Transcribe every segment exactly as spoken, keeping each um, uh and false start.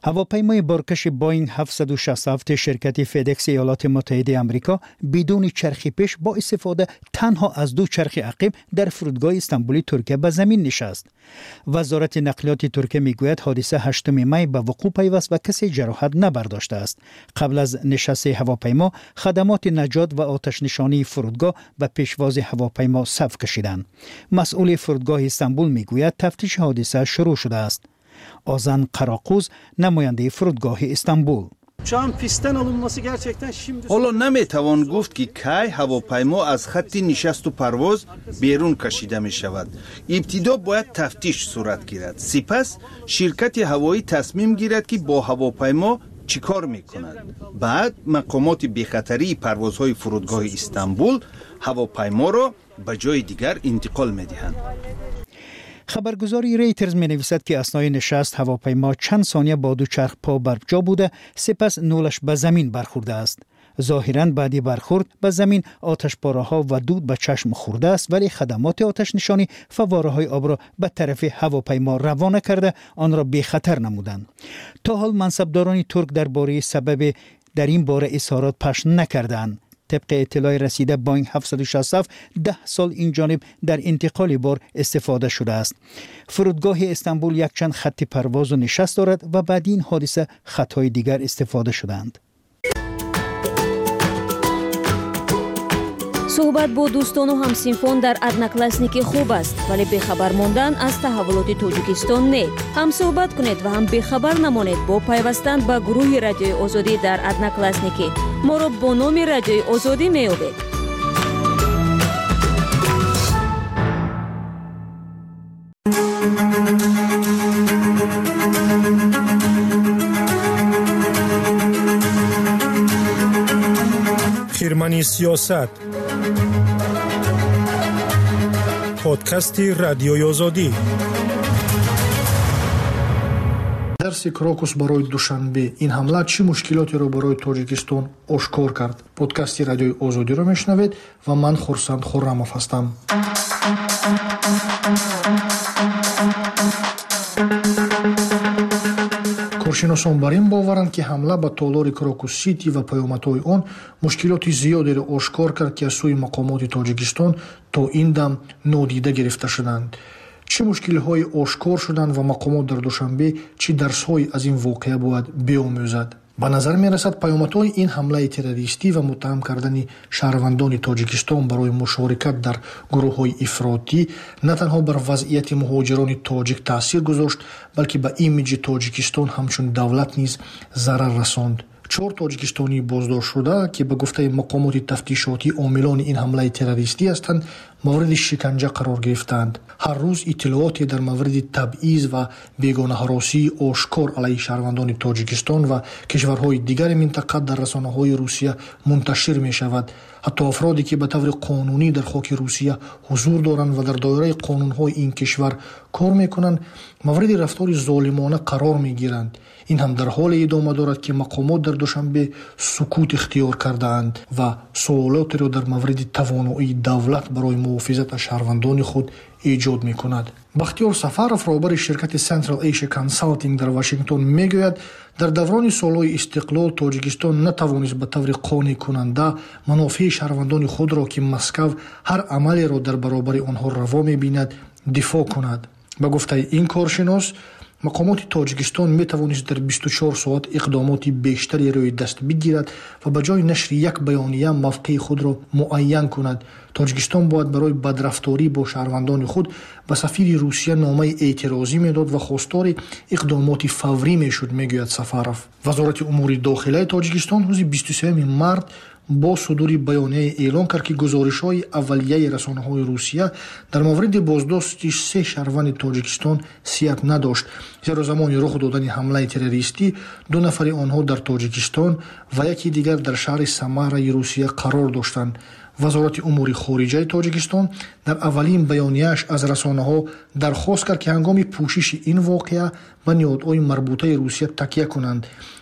هواپیمای بارکش باینگ هفتصد و شصت و هفت شرکت فدکس ایالات متحده آمریکا بدون چرخ پیش با استفاده تنها از دو چرخ عقب در فرودگاه استانبولی ترکیه به زمین نشست. وزارت نقلیات ترکیه میگوید حادثه هشتم می به وقوع پیوست و کسی جراحت نبرداشته است. قبل از نشست هواپیما خدمات نجات و آتش نشانی فرودگاه به پیشواز هواپیما صف کشیدند. مسئول فرودگاه استانبول میگوید تفتیش حادثه شروع شده است. آزان قراقوز نماینده فرودگاه استانبول: حالا نمیتوان گفت که کی هواپیما از خط نشست و پرواز بیرون کشیده می شود. ابتدا باید تفتیش صورت گیرد. سپس شرکت هوایی تصمیم گیرد که با هواپیما چیکار میکند. بعد مقامات بیخطری پروازهای فرودگاه استانبول هواپیما را به جای دیگر انتقال میدهند. خبرگزاری ریترز می نویسد که اثنای نشست هواپیما چند ثانیه با دو چرخ پا بر جا بوده، سپس نولش به زمین برخورده است. ظاهراً بعدی برخورد به زمین آتش پاره‌ها و دود به چشم خورده است، ولی خدمات آتش نشانی فواره‌های آب را به طرف هواپیما روانه کرده آن را بی خطر نمودند. تا حال منصبداران ترک درباره سبب در این باره اظهارات پخش نکردند. طبق اطلاع رسیده باینگ هفتصد و شصت و هفت ده سال این جانب در انتقال بار استفاده شده است. فرودگاه استانبول یک چند خط پرواز و نشست دارد و بعد این حادثه خطهای دیگر استفاده شدند. صحبت با دوستان و همسینفون در ادناکلاسنیکی خوب است، ولی بخبر موندن از تحولات تاجیکستان نه. هم صحبت کنید و هم بخبر نمانید با پیوستن به گروه رادیوی آزادی در ادناکلاسنیکی. ما را با نام رادیوی آزادی می‌یابید. خیرمنی سیاست، پادکستی رادیوی آزادی. درسی کراکوس برای دوشنبه این حمله چه مشکلاتی را برای تاجیکستان آشکار کرد؟ پادکستی رادیوی آزادی را میشنوید و من خورسند خرموف هستم. کارشناسان بر این باورند که حمله به تالار کراکوس سیتی و پیامدهای آن مشکلات زیادی را آشکار کرد که از سوی مقامات تاجیکستان تا این دم نادیده گرفته شدند. چه مشکل‌های آشکار شدند و مقامات در دوشنبه چه درس‌های از این واقعه باید بیاموزد؟ به نظر می‌رسد پیامدهای این حمله تروریستی و متهم کردن شهروندان تاجیکستان برای مشارکت در گروه‌های افراطی نه تنها بر وضعیت مهاجران تاجیک تاثیر گذاشت، بلکه به ایمیج تاجیکستان همچون دولت نیز ضرر رساند. چهار تاجیکستانی بازداشت شده که به گفته مقامات تفتیشاتی عاملان این حمله تروریستی هستند مورد شکنجه قرار گرفتند. هر روز اطلاعاتی در مورد تبعیض و بیگانه‌هراسی آشکار علیه شهروندان تاجیکستان و کشورهای دیگر منطقه در رسانه‌های روسیه منتشر می شود. حتی افرادی که به طور قانونی در خاک روسیه حضور دارند و در دایره قانون‌های این کشور کار می‌کنند مورد رفتار ظالمانه قرار می‌گیرند. این هم در حال ادامه دارد که مقامات در دوشنبه سکوت اختیار کرده‌اند و سوالات را در مورد توانایی دولت برای محافظت از شهروندان خود ایجاد می‌کند. بختیار سفرов رهبر شرکت سنترال ایشیا کانسالتینگ در واشنگتن میگوید در دوران سالهای استقلال تاجیکستان نتوانست به طور قانع کننده منافع شهروندان خود را که مسکو هر عملی را در برابر آنها روا می‌بیند دفاع کند. به گفته این کارشناس مقامات تاجیکستان می توانست در بیست و چهار ساعت اقدامات بیشتری روی دست بگیرد و به جای نشر یک بیانیه موقع خود را معین کند. تاجیکستان باید برای بدرفتاری با شهروندان خود به سفیر روسیه نامه اعتراضی میداد و خواستار اقدامات فوری میشد، میگوید سفرов. وزارت امور داخلی تاجیکستان روز بیست و سوم مارس با صدور بیانیه اعلام کرد که گزارش‌های اولیه رسانه‌های روسیه در مورد بازداشت سه شهروند تاجیکستان صحت نداشت، زیرا زمان رخ دادن حمله تروریستی دو نفر آنها در تاجیکستان و یکی دیگر در شهر سمارای روسیه قرار داشتند. وزارت امور خارجه تاجیکستان در اولین بیانیه‌اش از رسانه‌ها درخواست کرد که هنگام پوشش این واقعه به نهادهای مربوطه روسیه تکیه کنند.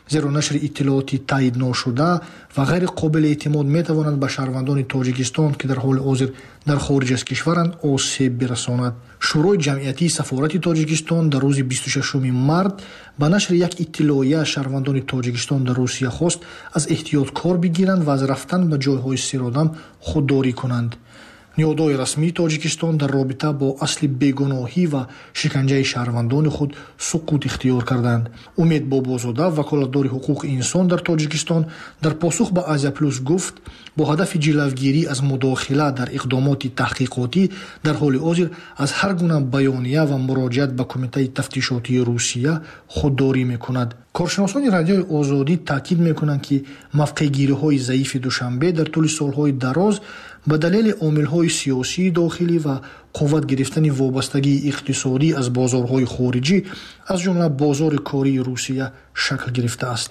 зеро нашри иттилооти таъйидношуда ва ғайри қобили эътимод метавонад ба шаҳрвандони тоҷикистон ки дар ҳоли ҳозир дар хориҷ аз кишваранд осеб бирасонад. шӯрои ҷамъиятии сафорати тоҷикистон дар рӯзи бисту шашуми март ба нашри як иттилоия шаҳрвандони тоҷикистон дар русия хост аз эҳтиёт кор бигиранд ва аз рафтан ба ҷойҳои сиродам худдорӣ кунанд. ниҳодҳои расмии тоҷикистон дар робита бо асли бегуноҳӣ ва шиканҷаи шаҳрвандони худ суқут ихтиёр карданд. умед бобозода, ваколатдори ҳуқуқи инсон дар тоҷикистон, дар посух ба Азия плюс гуфт бо ҳадафи ҷилавгирӣ аз мудохила дар иқдомоти таҳқиқотӣ дар ҳоли ҳозир аз ҳар гуна баёния ва муроҷиат ба Кумитаи тафтишотии Русия худдорӣ мекунад. коршиносони радиои Озодӣ таъкид мекунанд ки мавқеъгириҳои заифи Душанбе дар тӯли солҳои дароз ба далели омилҳои сиёсии дохилӣ ва қувват гирифтани вобастагии иқтисодӣ аз бозорҳои хориҷӣ, аз ҷумла бозори кории Русия шакл гирифтааст.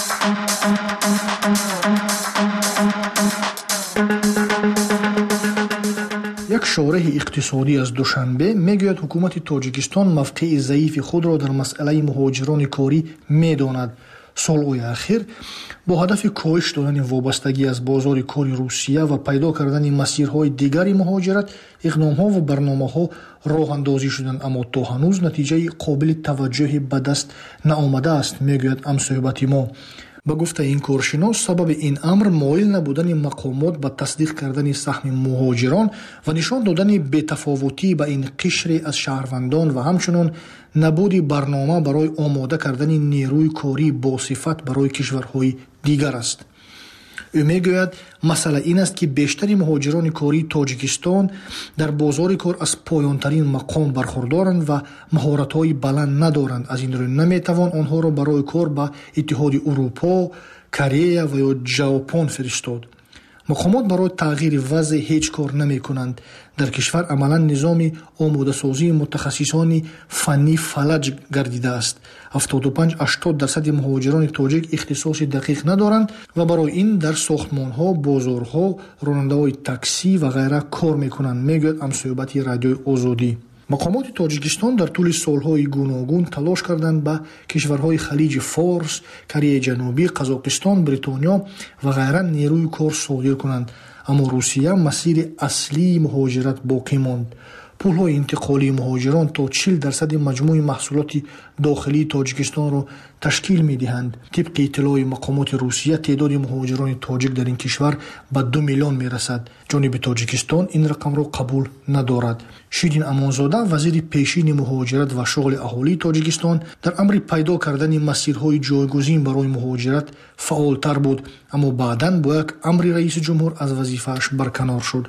як шораҳи иқтисодӣ аз Душанбе мегӯяд ҳукумати Тоҷикистон мавқеи заифи худро дар масъалаи муҳоҷирони корӣ медонад. солҳои ахир бо ҳадафи коҳиш додани вобастагӣ аз бозори кори Русия ва пайдо кардани масирҳои дигари муҳоҷират, иқдомҳо ва барномаҳо роҳандозӣ шуданд, аммо то ҳанӯз натиҷаи қобили таваҷҷӯҳи ба даст наомадааст, мегӯяд ҳамсӯҳбати мо. ба гуфтаи ин коршинос, сабаби ин амр моил набудани мақомот ба тасдиқ кардани саҳми муҳоҷирон ва нишон додани бетафовутӣ ба ин қишре аз шаҳрвандон ва ҳамчунон набуди барнома барои омода кардани нерӯи корӣ босифат барои кишварҳои дигар аст. ӯ мегӯяд масъала ин аст ки бештари муҳоҷирони кории Тоҷикистон дар бозори кор аз поёнтарин мақом бархурдоранд ва маҳоратҳои баланд надоранд. аз ин рӯ наметавон онҳоро барои кор ба Иттиҳоди Урупо, Корея ва ё Ҷапон фиристод. мақомот барои тағйири вазъ ҳеҷ кор намекунанд. дар кишвар амалан низоми омодасозии мутахассисони фаннӣ фалаҷ гардидааст. ҳафтоду панҷ ҳаштод дарсади муҳоҷирони тоҷик ихтисоси дақиқ надоранд ва барои ин дар сохтмонҳо, бозорҳо, ронандаҳои таксӣ ва ғайра кор мекунанд, мегӯяд ҳамсӯҳбати радиои Озодӣ. мақомоти Тоҷикистон дар тӯли солҳои гуногун талош карданд ба кишварҳои халиҷи Форс, Кореяи Ҷанубӣ, Қазоқистон, Бритониё ва ғайра нерӯи кор содир кунанд, аммо Русия масири аслии муҳоҷират боқӣ монд. пулҳои интиқолии муҳоҷирон то чил дарсади маҷмӯи маҳсулоти дохилии Тоҷикистонро ташкил медиҳанд. тибқи иттилои мақомоти Русия, теъдоди муҳоҷирони тоҷик дар ин кишвар ба ду миллион мерасад. ҷониби Тоҷикистон ин рақамро қабул надорад. Ширин Амонзода, вазири пешини муҳоҷират ва шуғли аҳолии Тоҷикистон, дар амри пайдо кардани масирҳои ҷойгузин барои муҳоҷират фаъолтар буд, аммо баъдан бо як амри раиси ҷумҳур аз вазифааш барканор шуд.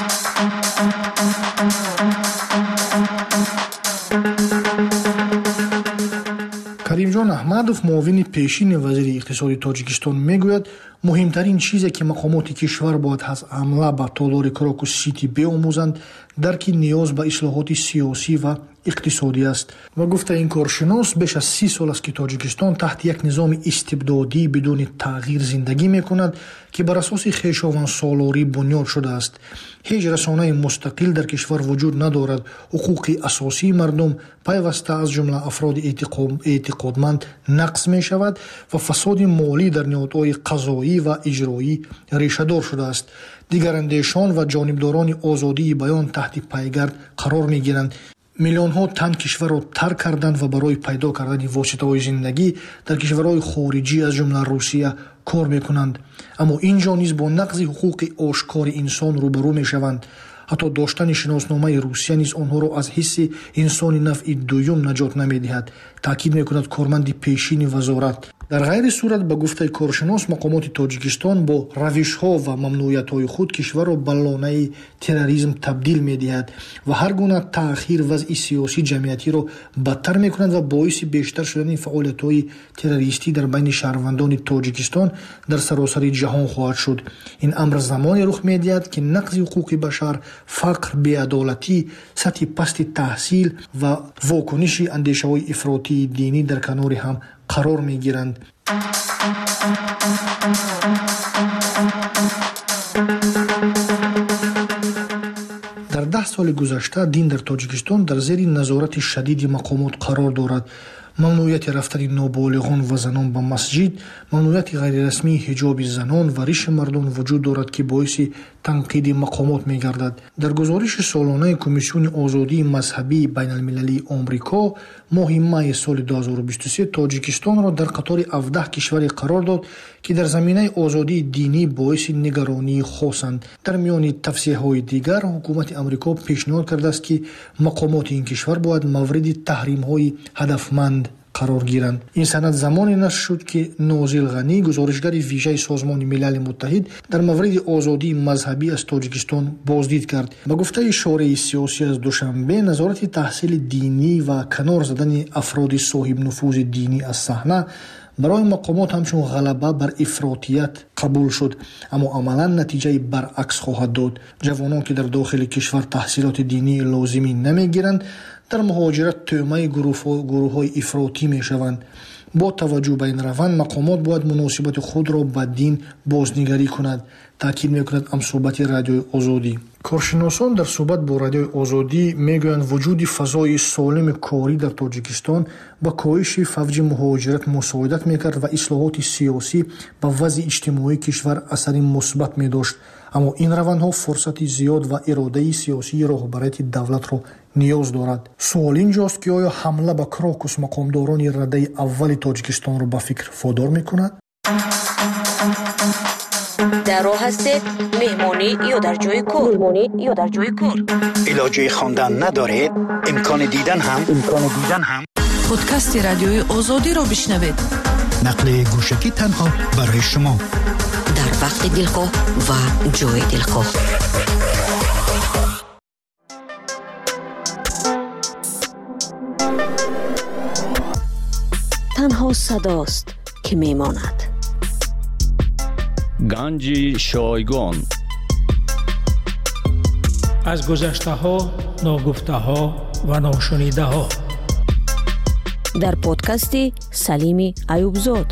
Каримҷон Аҳмадов, муовини пешини вазири иқтисоди Тоҷикистон, мегӯяд муҳимтарин чизе ки мақомоти кишвар бояд аз ҳамла ба толори Крокус Сити беомӯзанд, дарки ниёз ба ислоҳоти сиёсӣ ва иқтисодӣ аст. ва гуфта ин коршинос, беш аз си сол аст ки Тоҷикистон таҳти як низоми истибдодӣ бидуни тағйир зиндагӣ мекунад, ки бар асоси хешовандсолорӣ бунёд шудааст. ҳеҷ расонаи мустақил дар кишвар вуҷуд надорад. ҳуқуқи асосии мардум пайваста аз ҷумла афроди эътиқодманд нақс мешавад ва фасоди молӣ дар ниҳодҳои қазоӣ ва иҷроӣ решадор шудааст. дигарандешон ва ҷонибдорони озодии баён таҳти пайгард қарор мегиранд. миллионҳо тан кишварро тарк карданд ва барои пайдо кардани воситаҳои зиндагӣ дар кишварҳои хориҷӣ аз ҷумла Русия кор мекунанд. аммо ин ҷо низ бо нақзи ҳуқуқи ошкори инсон рӯбарӯ мешаванд. ҳатто доштани шиносномаи Русия низ онҳоро аз ҳисси инсони навъи дуюм наҷот намедиҳад, таъкид мекунад корманди пешини вазорат. дар ғайри сурат, ба гуфтаи коршинос, мақомоти Тоҷикистон бо равишҳо ва мамнуиятҳои худ кишварро ба лонаи терроризм табдил медиҳад ва ҳар гуна таъхир вазъи сиёсии ҷамъиятиро бадтар мекунад ва боиси бештар шудани фаъолиятҳои террористӣ дар байни шаҳрвандони Тоҷикистон дар саросари ҷаҳон хоҳад шуд. ин амр замоне рух медиҳад ки нақзи ҳуқуқи башар, фақр, беадолатӣ, сатҳи пасти таҳсил ва вокуниши андешаҳои ифротии динӣ дар канори ҳам қарор мегиранд. дар даҳ соли гузашта дин дар Тоҷикистон дар зери назорати шадиди мақомот қарор дорад. мамнуияти рафтани ноболиғон ва занон ба масҷид, мамнуияти ғайрирасмии ҳиҷоби занон ва риши мардон вуҷуд дорад, ки боиси танқиди мақомот мегардад. дар гузориши солонаи Комиссиони озодии мазҳабии байналмилалии Омрико моҳи майи соли ду ҳазору бисту се Тоҷикистонро дар қатори авдаҳ кишваре қарор дод, ки дар заминаи озодии динӣ боиси нигаронии хосанд. дар миёни тавсеяҳои дигар, ҳукумати Амрико пешниҳод кардааст, ки мақомоти ин кишвар бояд мавриди таҳримҳои ҳадафманд қарор гиранд. ин санад замоне нашр шуд, ки Нозил Ғанӣ, гузоришгари вижаи Созмони Милали Муттаҳид, дар мавриди озодии мазҳабӣ аз Тоҷикистон боздид кард. ба гуфтаи шораи сиёсӣ аз душанбе, назорати таҳсили динӣ ва канор задани афроди соҳибнуфузи динӣ аз саҳна барои мақомот ҳамчун ғалаба бар ифротият қабул шуд, аммо амалан натиҷаи баръакс хоҳад дод. ҷавонон, ки дар дохили кишвар таҳсилоти динии лозимӣ намегиранд, дар муҳоҷират тӯъмаи гурӯҳҳои ифротӣ мешаванд. бо таваҷҷӯҳ ба ин раванд, мақомот бояд муносибати худро ба дин бознигарӣ кунад, таъкид мекунад амсӯҳбати Радиои Озодӣ. коршиносон дар суҳбат бо Радиои Озодӣ мегӯянд, вуҷуди фазои солими корӣ дар Тоҷикистон ба коҳиши фавҷи муҳоҷират мусоидат мекард ва ислоҳоти сиёсӣ ба вазъи иҷтимоии кишвар асари мусбат медошт. аммо ин равандҳо фурсати зиёд ва иродаи сиёсии роҳбарияти давлатро ниёз дорад. суол ин ҷост, ки оё ҳамла ба Крокус мақомдорони раддаи аввали Тоҷикистонро ба фикр водор мекунад? дар роҳ ҳастед, меҳмонӣ ё дар ҷойи кор. меҳмонӣ ё дар ҷойи кор. илоҷи хондан надоред? имкони дидан ҳам имкони дидан ҳам подкасти Радиои Озодиро бишнавед. нақли гӯшагӣ танҳо барои шумо дар вақти дилхоҳ ва ҷои дилхоҳ. танҳо садост ки мемонад. ганҷи шойгон. аз гузаштаҳо, ногуфтаҳо ва ношунидаҳо. дар подкасти Салими Аюбзод.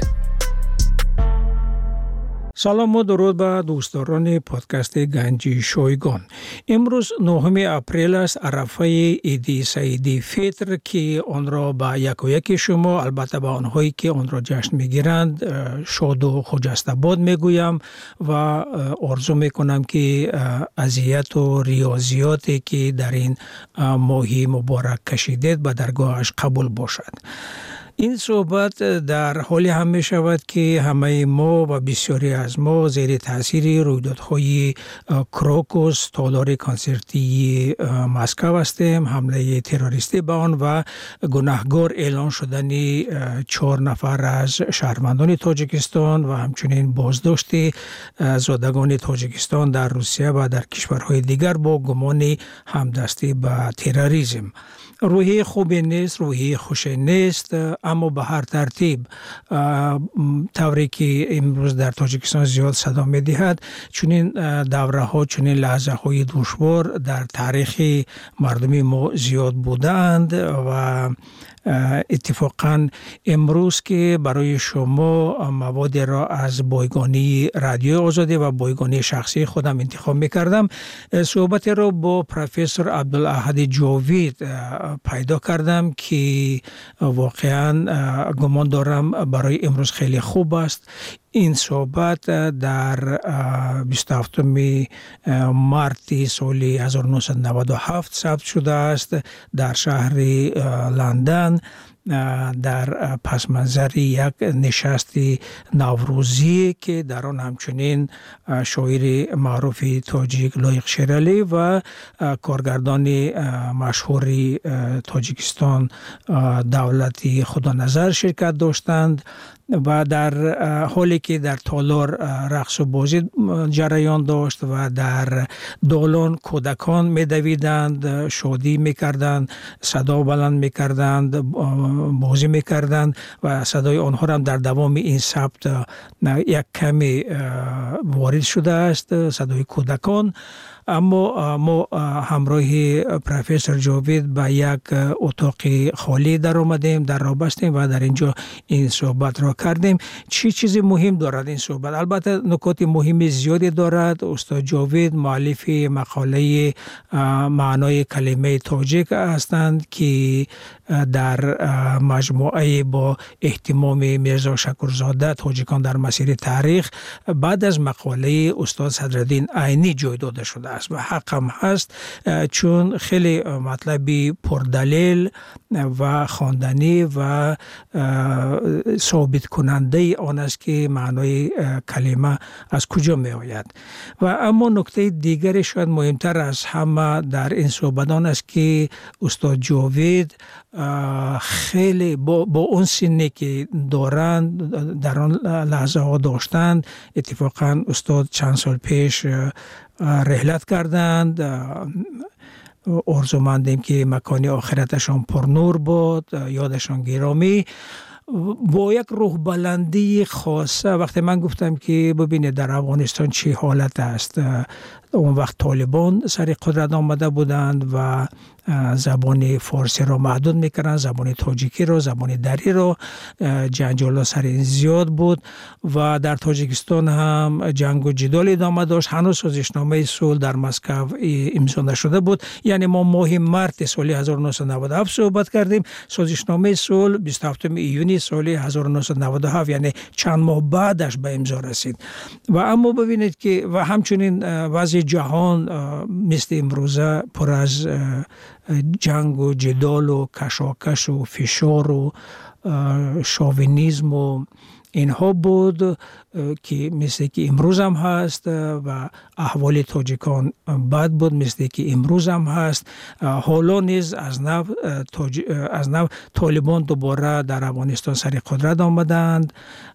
салому дуруд ба дӯстдорони подкасти ганҷи шойгон. имрӯз нӯҳуми апрел аст, арафаи иди саиди фитр, ки онро ба якояки шумо, албатта ба онҳое ки онро ҷашн мегиранд, шоду хуҷастабод мегӯям ва орзу мекунам ки азияту риёзиёте ки дар ин моҳи муборак кашидед ба даргоҳаш қабул бошад. ин суҳбат дар ҳоле ҳам мешавад, ки ҳамаи мо ва бисёре аз мо зери таъсири рӯйдодҳои Крокус, толори консертии Москав ҳастем, ҳамлаи террористӣ ба он ва гунаҳгор эълон шудани чор нафар аз шаҳрвандони Тоҷикистон ва ҳамчунин боздошти зодагони Тоҷикистон дар Русия ва дар кишварҳои дигар бо гумони ҳамдастӣ ба терроризм. рӯҳии хубе нест, рӯҳии хуше нест, аммо ба ҳар тартиб тавре ки имрӯз дар Тоҷикистон зиёд садо медиҳад, чунин давраҳо, чунин лаҳзаҳои душвор дар таърихи мардуми мо зиёд будаанд ва اتفاقاً امروز که برای شما موادی را از بایگانی رادیو آزادی و بایگانی شخصی خودم انتخاب میکردم. صحبت را با پروفسور عبدالاحد جاوید پیدا کردم که واقعاً گمان دارم برای امروز خیلی خوب است. این صحبت در بیست و هفتم مارت سال هزار و نهصد و نود و هفت ثبت شده است در شهر لندن در پس منظر یک نشست نوروزی که در آن همچنین شاعر معروف تاجیک لایق شیرالی و کارگردان مشهور تاجیکستان دولتی خدا نظر شرکت داشتند و در حالی که در تالار رقص و بازی جریان داشت و در دالان کودکان میدویدند، شادی میکردند، صدا بلند میکردند، بازی میکردند و صدای آنها هم در دوام این ثبت یک کمی وارد شده است، صدای کودکان. اما ما همراه پروفسور جاوید به یک اتاق خالی در آمدیم، در راه بستیم و در اینجا این صحبت را کردیم. چی چیزی مهم دارد این صحبت؟ البته نکات مهم زیادی دارد. استاد جاوید مؤلف مقاله معنای کلمه تاجیک هستند که در مجموعه با اهتمام میرزا شکرزاده تاجیکان در مسیر تاریخ بعد از مقاله استاد صدرالدین عینی جای داده شده است و حق هم هست، چون خیلی مطلبی پردلیل و خواندنی و ثابت کننده آن است که معنای کلمه از کجا می آید. و اما نکته دیگری شاید مهمتر از همه در این صحبت آن است که استاد جاوید خیلی با, با اون سنی که دارند در آن لحظه ها داشتند، اتفاقا استاد چند سال پیش رحلت کردند، آرزومندیم که مکان آخرتشان پر نور باد، یادشان گرامی، با یک روح بلندی خاصه. وقتی من گفتم که ببینید در افغانستان چه حالت است، اون وقت طالبان سر قدرت آمده بودند و زبان فارسی را محدود میکردن، زبان تاجیکی را، زبان دری را، جنجال سر این زیاد بود و در تاجیکستان هم جنگ و جدال ادامه داشت. هنوز سازشنامه صلح در مسکو امضا نشده بود. یعنی ما ماه مارت سال هزار و نهصد و نود و هفت صحبت کردیم، سازشنامه صلح بیست و هفتم ایونی سال هزار و نهصد و نود و هفت، یعنی چند ماه بعدش به امضا رسید. و اما ببینید که و همچنین وضع جهان مثل امروزه پر از جنگ و جدال و کشاکش و فشار و شاوینیزم و اینها بود که مثل که امروز هم هست و احوال تاجیکان بد بود مثل که امروز هم هست. حالا نیز از نو تاج... از نو طالبان دوباره در افغانستان سر قدرت آمدند.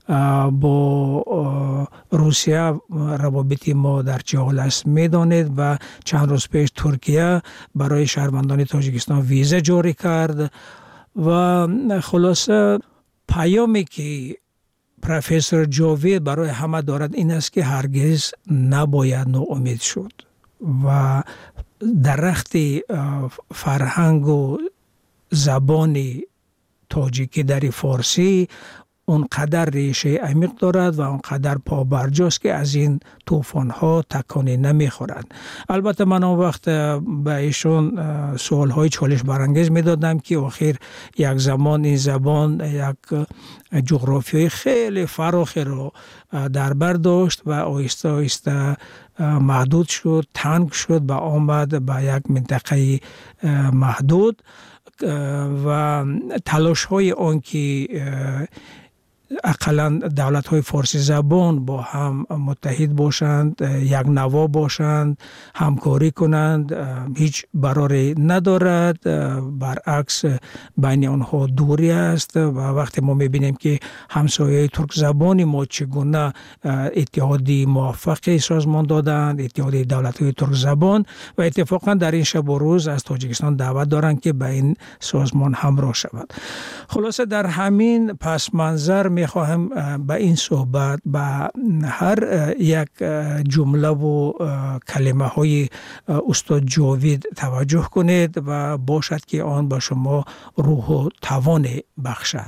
با روسیه روابط ما در چه حال است میدانید و چند روز پیش ترکیه برای شهروندان تاجیکستان ویزا جاری کرد و خلاصه پیامی که پروفسور جاوید برای همه دارد این است که هرگز نباید ناامید شد و درخت فرهنگ و زبان تاجیکی در فارسی اونقدر ریشه عمیق دارد و اونقدر پابرجاست که از این طوفان ها تکانی نمیخورد. البته من اون وقت به ایشون سوال های چالش برانگیز میدادم که آخر یک زمان این زبان یک جغرافیای خیلی فراخی رو در بر داشت و آهسته آهسته محدود شد، تنگ شد و آمد به یک منطقه محدود و تلاش های آن که اقلا دولت های فارسی زبان با هم متحد باشند، یک نوا باشند، همکاری کنند، هیچ براری ندارد، برعکس بین آنها دوری است. و وقتی ما میبینیم که همسایه ترک زبانی ما چگونه اتحادی موفقی سازمان دادند، اتحادی دولت های ترک زبان، و اتفاقا در این شب و روز از تاجیکستان دعوت دارند که به این سازمان همراه شود. خلاصه در همین پس منظر می خواهم به این صحبت به هر یک جمله و کلمه های استاد جاوید توجه کنید و باشد که آن به شما روح و توان بخشد.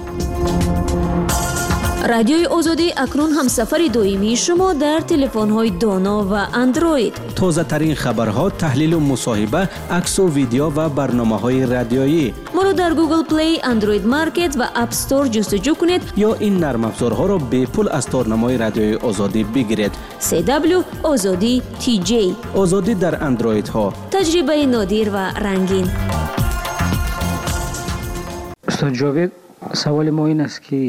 رادیوی آزادی اکنون هم سفر دائمی شما در تلفن‌های دانا و اندروید. تازه ترین خبرها، تحلیل و مصاحبه، عکس و ویدیو و برنامه‌های رادیویی. ما رو در گوگل پلی، اندروید مارکت و اپ استور جستجو کنید یا این نرم افزارها را به پول از تارنمای رادیوی آزادی بگیرید. سی دبلیو آزادی تی جی. آزادی در اندروید ها. تجربه نادر و رنگین. استاد جاوید، سوال ما این است که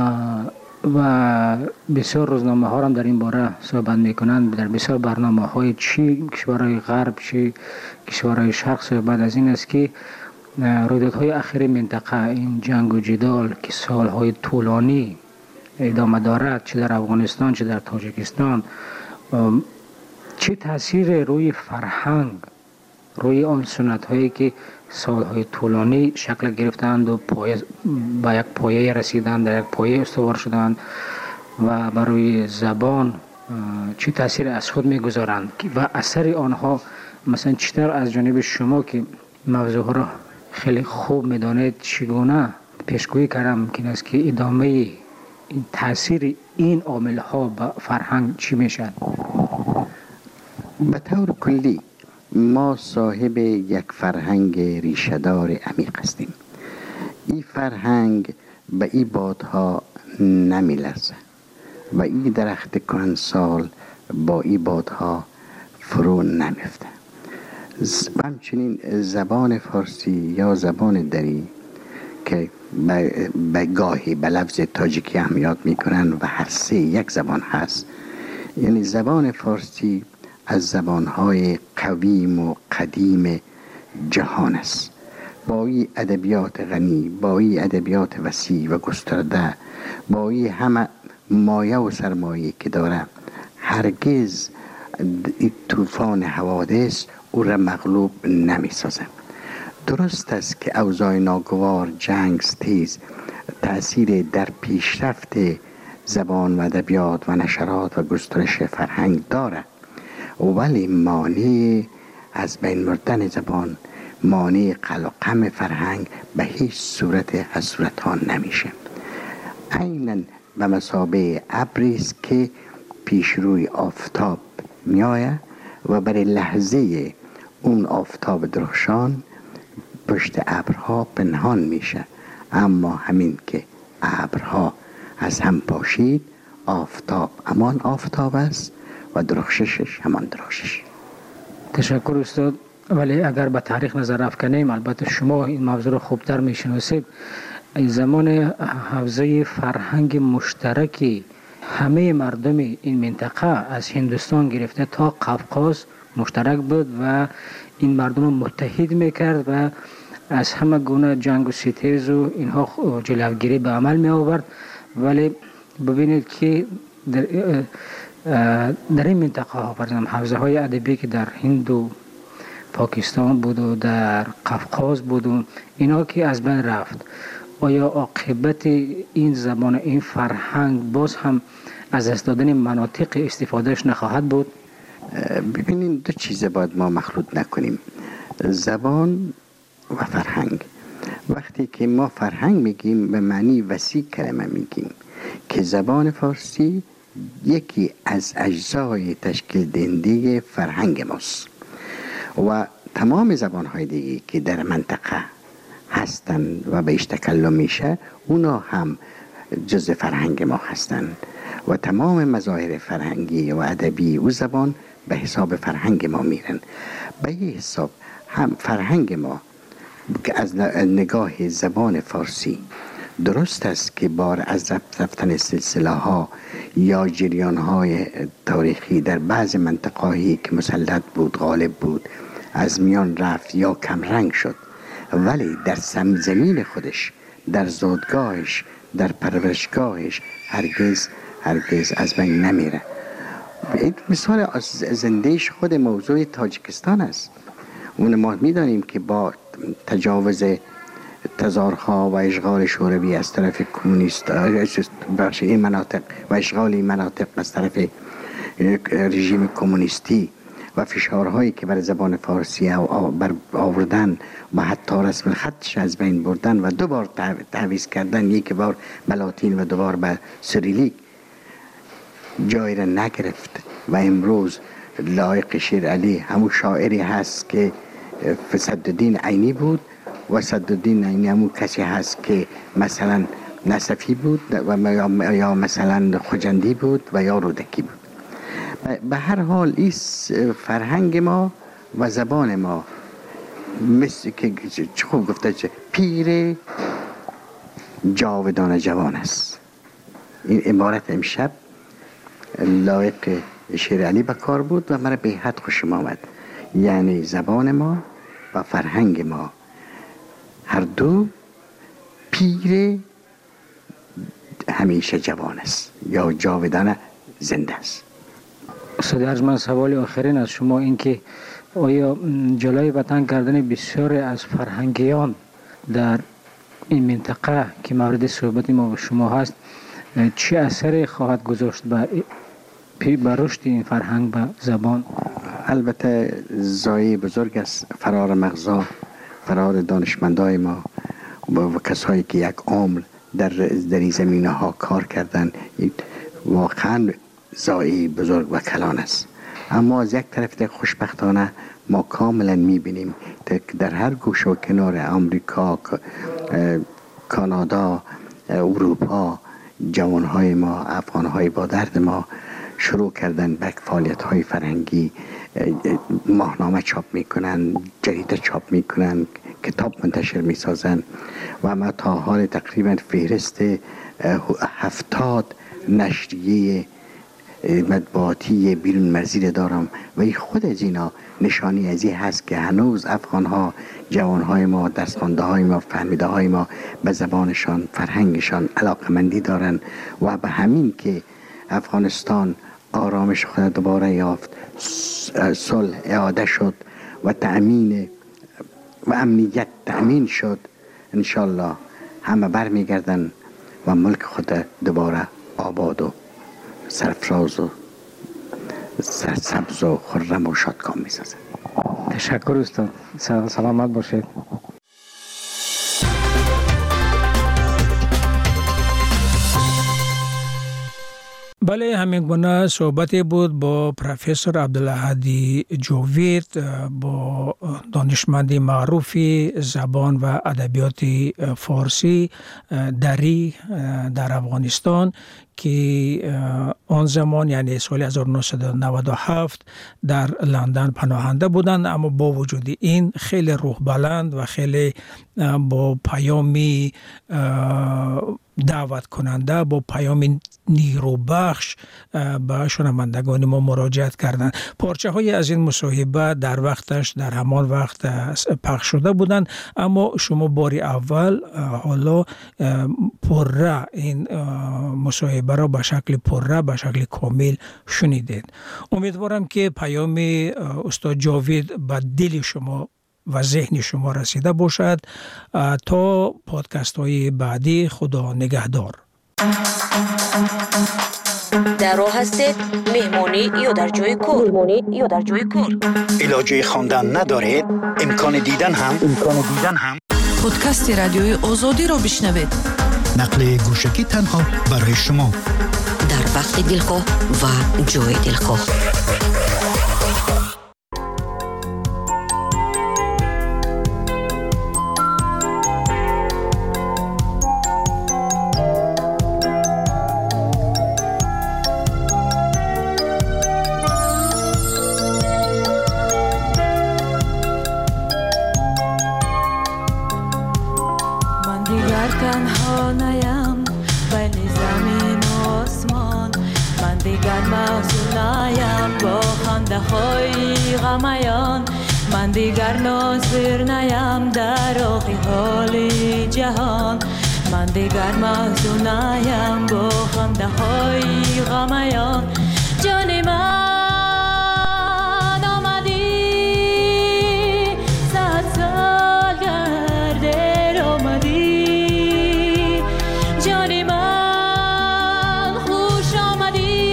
و بسیار روزنامه ها هم در این باره صحبت میکنند، در بسیار برنامه های چی کشورهای غرب چی کشورهای شرق صحبت از این است که رویدادهای اخیر منطقه، این جنگ و جدال که سالهای طولانی ادامه دارد، چه در افغانستان چه در تاجیکستان، چه تاثیر روی فرهنگ، روی آن سنت هایی که سالهای طولانی شکل گرفتند و پایه با یک پایه رسیدند، در یک پایه استوار شدند و برای زبان چی تاثیر از خود میگذارند و اثر آنها مثلا چطور از جانب شما که موضوع را خیلی خوب میدانید چگونه پیشگویی کردم که است که ادامه این تاثیر این عامل ها به فرهنگ چی میشد؟ به طور کلی ما صاحب یک فرهنگ ریشه‌دار عمیق هستیم. این فرهنگ به این بادها نمیلرزه و این درخت کهنسال با این بادها فرو نمیفته. همچنین زبان فارسی یا زبان دری که به گاهی به لفظ تاجیکی هم یاد میکنن و هر سه یک زبان هست، یعنی زبان فارسی از زبانهای قویم و قدیم جهان است. با این ادبیات غنی، با این ادبیات وسیع و گسترده، با این همه مایه و سرمایه که داره، هرگز طوفان حوادث او را مغلوب نمی سازه. درست است که اوضاع ناگوار، جنگ تیز تأثیر در پیشرفت زبان و ادبیات و نشرات و گسترش فرهنگ داره، ولی مانع از بین بردن زبان، مانع قلقم فرهنگ به هیچ صورت از صورتها نمیشه. عیناً به مثابه ابری است که پیش روی آفتاب میآید و برای لحظه اون آفتاب درخشان پشت ابرها پنهان میشه، اما همین که ابرها از هم پاشید، آفتاب همان آفتاب است و درخششش همان درخشش. تشکر استاد. ولی اگر به تاریخ نظر افکنیم، البته شما این موضوع رو خوبتر میشناسید، زمان حوزه فرهنگ مشترکی همه مردم این منطقه از هندوستان گرفته تا قفقاز مشترک بود و این مردم رو متحد میکرد و از همه گونه جنگ و ستیز و اینها جلوگیری به عمل می آورد. ولی ببینید که در, در این منطقه ها فرضاً حوزه های ادبی که در هند و پاکستان بود و در قفقاز بود و اینا که از بین رفت، آیا عاقبت این زبان، این فرهنگ باز هم از دست دادن مناطق استفادهش نخواهد بود؟ ببینید دو چیز باید ما مخلوط نکنیم، زبان و فرهنگ. وقتی که ما فرهنگ میگیم به معنی وسیع کلمه میگیم که زبان فارسی یکی از اجزای تشکیل دهنده فرهنگ ماست و تمام زبانهای دیگه که در منطقه هستند و بهش تکلم میشه اونا هم جز فرهنگ ما هستند و تمام مظاهر فرهنگی و ادبی و زبان به حساب فرهنگ ما میرن. به این حساب هم فرهنگ ما که از نگاه زبان فارسی درست است که بار از رفتن سلسله ها یا جریان های تاریخی در بعض منطقه‌ای که مسلط بود، غالب بود، از میان رفت یا کم رنگ شد، ولی در سمزمین خودش، در زادگاهش، در پرورشگاهش هرگز هرگز از بین نمیره. این مثال زندهش خود موضوع تاجیکستان است. اون ما میدانیم که با تجاوز تزارها و اشغال شوروی از طرف کمونیست بخش این مناطق و اشغال این مناطق از طرف رژیم کمونیستی و فشارهایی که بر زبان فارسی بر آوردن و حتی رسم خطش از بین بردن و دو بار تعویض کردن، یک بار به لاتین و دو بار به سریلیک، جای را نگرفت و امروز لایق شیر علی همون شاعری هست که صدالدین عینی بود و صدالدین عینی همون کسی هست که مثلا نصفی بود و یا مثلا خجندی بود و یا رودکی بود. به هر حال این فرهنگ ما و زبان ما مثل که خوب گفته چه پیر جاودان جوان است. این عبارت امشب لایق شیر علی به کار بود و مرا به حد خوشم آمد. یعنی زبان ما و فرهنگ ما هر دو پیر همیشه جوان است یا جاودان زنده است. استاد ارجمند، سوال آخرین از شما این که آیا جلوی وطن کردن بسیار از فرهنگیان در این منطقه که مورد صحبت ما و شما هست چه اثری خواهد گذاشت به به رشد این فرهنگ و زبان؟ البته زایه بزرگ است، فرار مغزا، فرار دانشمندای ما و کسایی که یک عمر در در این زمینه ها کار کردن، واقعا زایه بزرگ و کلان است. اما از یک طرف خوشبختانه ما کاملا میبینیم در هر گوشه و کنار آمریکا، کانادا، اروپا، جوانهای ما، افغانهای با درد ما شروع کردن به فعالیت‌های فرهنگی، ماهنامه چاپ میکنن، جریده چاپ میکنن، کتاب منتشر میسازن و ما تا حال تقریبا فهرست هفتاد نشریه مطبوعاتی بیرون مرزی دارم و این خود از اینا نشانی از این هست که هنوز افغانها، جوانهای ما، دستخوانده های ما، فهمیده های ما به زبانشان، فرهنگشان علاقمندی دارن و به همین که افغانستان آرامش خود دوباره یافت، صلح اعاده شد و تأمین و امنیت تأمین شد، انشالله همه برمیگردن و ملک خود دوباره آباد و سرفراز و سرسبز و خرم و شادکام میسازن. تشکر استاد، سلامت باشید. بله، همین گونه صحبتی بود با پروفسور عبدالهادی جاوید، با دانشمندی معروفی زبان و ادبیات فارسی دری در افغانستان که آن زمان یعنی سال هزار و نهصد و نود و هفت در لندن پناهنده بودند، اما با وجود این خیلی روح بلند و خیلی با پیامی دعوت کننده، با پیام نیروبخش به شنوندگان ما مراجعت کردند. پارچه های از این مصاحبه در وقتش در همان وقت پخش شده بودند، اما شما باری اول حالا پره این مصاحبه را به شکل پره، به شکل کامل شنیدید. امیدوارم که پیام استاد جاوید به دل شما و ذهن شما رسیده باشد. تا پادکست های بعدی، خدا نگهدار. در راه هستید، مهمانی یا در جای کار، مهمانی یا در جای کار، علاجه خواندن ندارید، امکان دیدن هم امکان دیدن هم پادکست رادیوی آزادی را بشنوید. نقل گوشکی تنها برای شما، در وقت دلخواه و جای دلخواه. من دیگر ناظر نیم در راه حال جهان، من دیگر محزون نیم با خنده های غمیان. جان من آمدی صد سال گرده آمدی، جان من خوش آمدی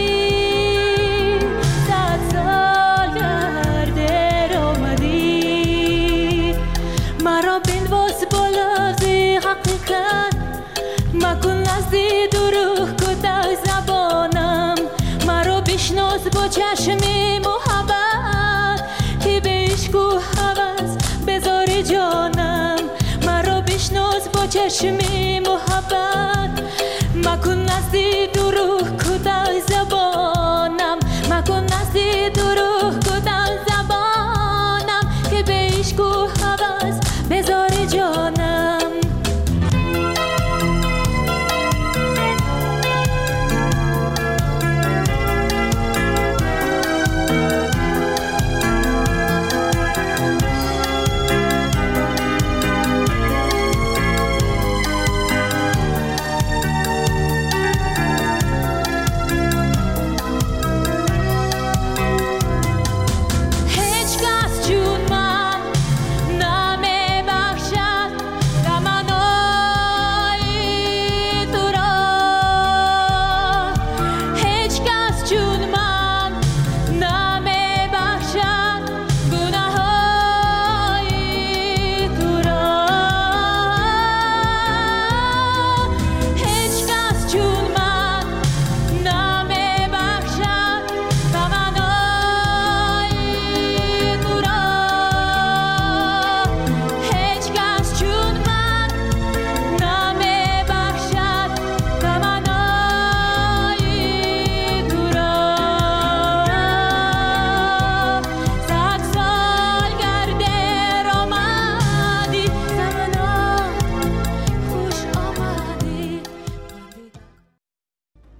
صد سال گرده آمدی. مرا بنواز با لفظ حقیقت، مکن نزدی دروغ کده زبانم. مرا بشناس با چشم محبت که به عشق و هوس بذار جانم. مرا بشناس با چشم محبت، مکن نزدی دروغ